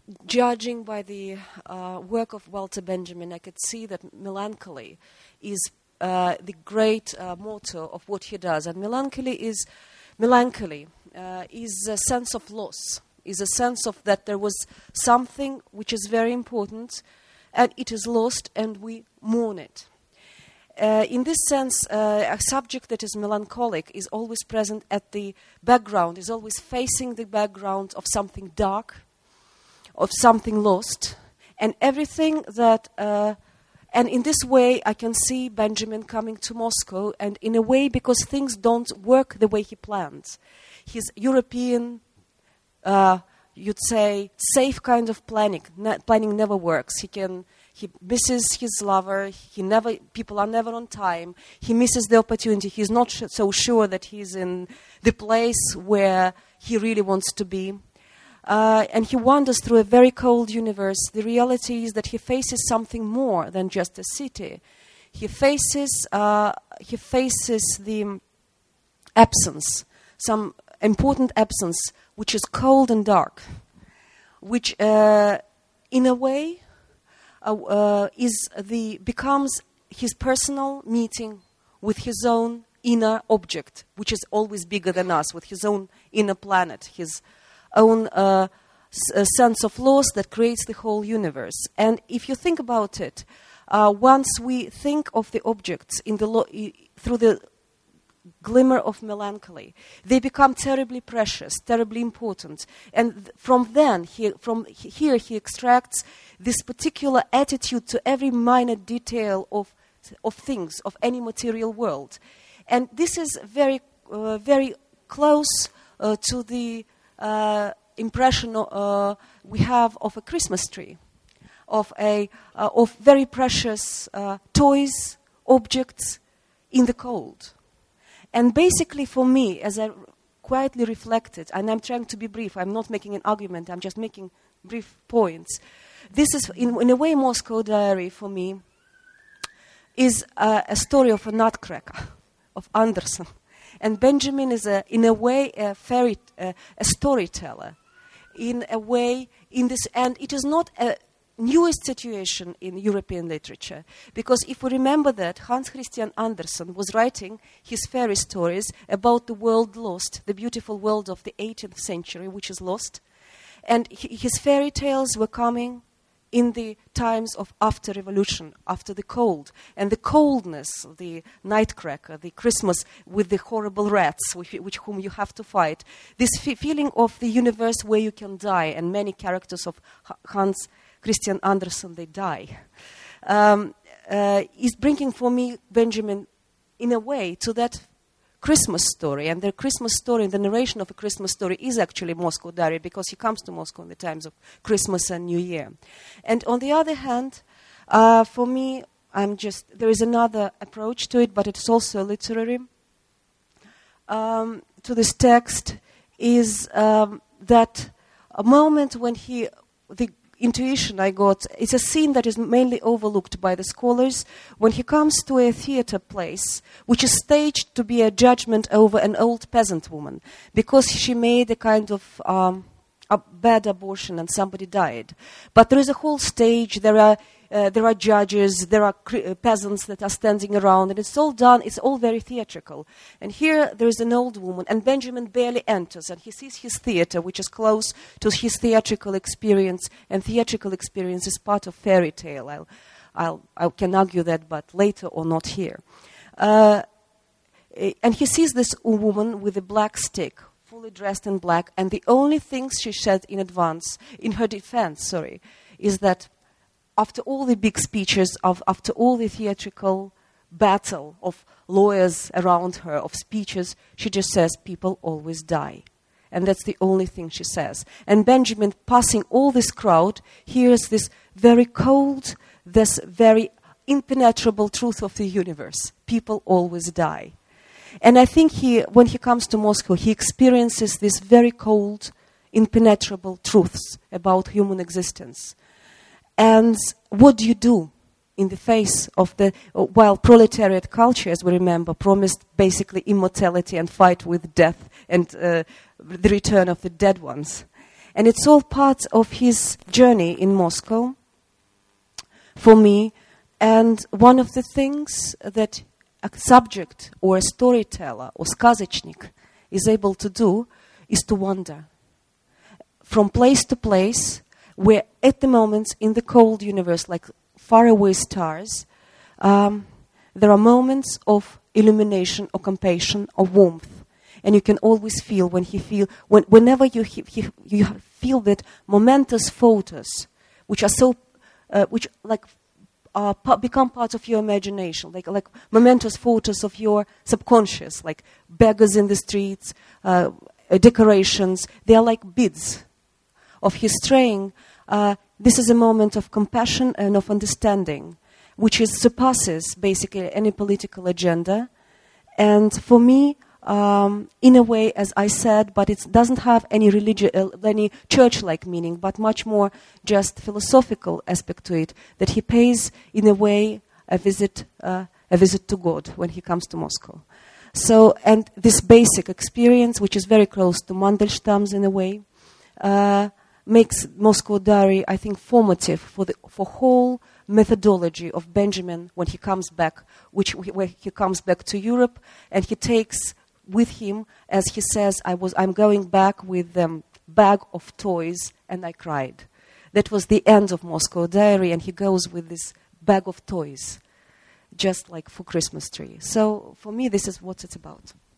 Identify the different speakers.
Speaker 1: judging by the work of Walter Benjamin, I could see that melancholy is the great motto of what he does. And melancholy is a sense of loss, is a sense of that there was something which is very important, and it is lost, and we mourn it. In this sense, a subject that is melancholic is always present at the background, is always facing the background of something dark, of something lost, and everything that... and in this way, I can see Benjamin coming to Moscow, and in a way, because things don't work the way he planned. His European, you'd say, safe kind of planning never works. He misses his lover. People are never on time. He misses the opportunity. He's not so sure that he's in the place where he really wants to be. And he wanders through a very cold universe. The reality is that he faces something more than just a city. He faces the absence, some important absence, which is cold and dark, which in a way becomes his personal meeting with his own inner object, which is always bigger than us, with his own inner planet, his own sense of loss that creates the whole universe. And if you think about it, once we think of the objects through the glimmer of melancholy, they become terribly precious, terribly important. And from then, he extracts this particular attitude to every minor detail of things, of any material world. And this is very, very close to the impression we have of a Christmas tree, of very precious toys, objects in the cold. And basically for me, as I quietly reflected, and I'm trying to be brief, I'm not making an argument, I'm just making brief points. This is, in a way, Moscow Diary for me is a story of a nutcracker, of Andersen. And Benjamin is, in a way, a storyteller. In a way, and it is not a newest situation in European literature, because if we remember that Hans Christian Andersen was writing his fairy stories about the world lost, the beautiful world of the 18th century, which is lost, and his fairy tales were coming in the times of after revolution, after the cold, and the coldness, the nightcracker, the Christmas with the horrible rats which whom you have to fight, this feeling of the universe where you can die, and many characters of Hans Christian Andersen, they die, is bringing for me Benjamin in a way to that Christmas story. And the Christmas story, the narration of a Christmas story is actually Moscow Diary, because he comes to Moscow in the times of Christmas and New Year. And on the other hand, for me, there is another approach to it, but it's also literary. To this text is that a moment when the intuition I got, it's a scene that is mainly overlooked by the scholars, when he comes to a theater place, which is staged to be a judgment over an old peasant woman, because she made a kind of a bad abortion and somebody died. But there is a whole stage, there are judges, there are peasants that are standing around, and it's all done, it's all very theatrical. And here there is an old woman, and Benjamin barely enters, and he sees his theater, which is close to his theatrical experience, and theatrical experience is part of fairy tale. I can argue that, but later or not here. And he sees this woman with a black stick, fully dressed in black, and the only things she said in her defense, is that after all the big speeches, after all the theatrical battle of lawyers around her, of speeches, she just says, people always die. And that's the only thing she says. And Benjamin, passing all this crowd, hears this very cold, this very impenetrable truth of the universe. People always die. And I think when he comes to Moscow, he experiences these very cold, impenetrable truths about human existence. And what do you do in the face of while proletariat culture, as we remember, promised basically immortality and fight with death and the return of the dead ones. And it's all part of his journey in Moscow for me. And one of the things that a subject or a storyteller or сказочник is able to do is to wander from place to place where at the moment in the cold universe, like faraway stars, there are moments of illumination or compassion or warmth. And you can always feel whenever you feel that momentous photos, which are so, become part of your imagination, like momentous photos of your subconscious, like beggars in the streets, decorations. They are like beads of his straying. This is a moment of compassion and of understanding, which surpasses basically any political agenda. And for me, in a way, as I said, but it doesn't have any any church-like meaning, but much more just philosophical aspect to it, that he pays, in a way, a visit to God when he comes to Moscow. So, and this basic experience, which is very close to Mandelstam's in a way, makes Moscow Diary, I think, formative for whole methodology of Benjamin when he comes back, where he comes back to Europe, and he takes with him, as he says, I'm going back with a bag of toys, and I cried. That was the end of Moscow Diary, and he goes with this bag of toys, just like for Christmas tree. So for me, this is what it's about.